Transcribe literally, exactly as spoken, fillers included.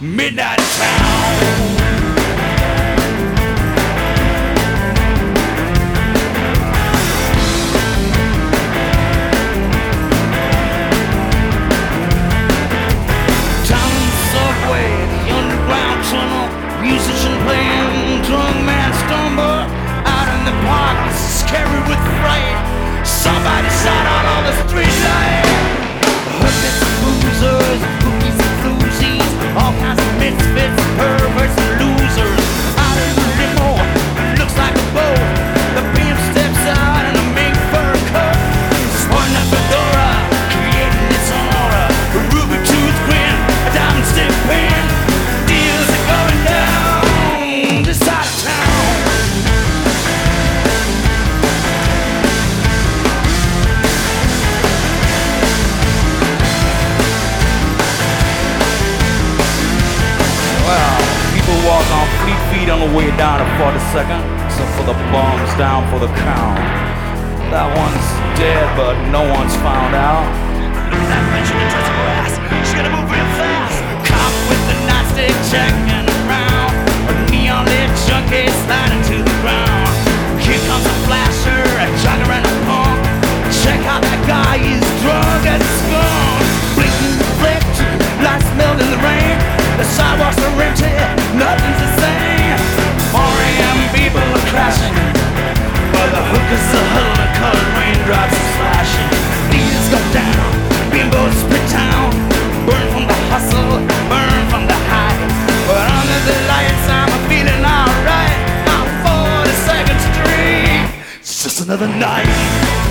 Midnight Town. Musician playing, drunk man stumble out in the park, scary with fright. Somebody shot out all the street lights. Hookers and boozers, bookies and floozies, all kinds of misfits, perverts and losers. Out in the limo, looks like a boat. The pimp steps out in a mink fur coat. Spun a fedora, creating its own aura. A ruby tooth grin, a diamond stick pin. Deals are going down this side of town. Well, people walk on fleet feet on the way down to forty-second, except for the bums down for the count. That one's dead, but no one's found out. Look at that bitch in the dress of her ass. She's gonna move real fast. Cop with the nightstick checking around. A neon lit junkie sliding to the ground. Here comes a flasher, a jogger and a punk. Check out that guy, he's drunk as a skunk. Blinking reflection, lights melt in the rain. The sidewalks are empty, nothing's the same. four a m people are crashing, but the hookers are huddling, colored raindrops are splashing. Needles go down, bimbos spit town. Burn from the hustle, burn from the high. But under the lights I'm feeling alright. I'm forty-second Street, it's just another night.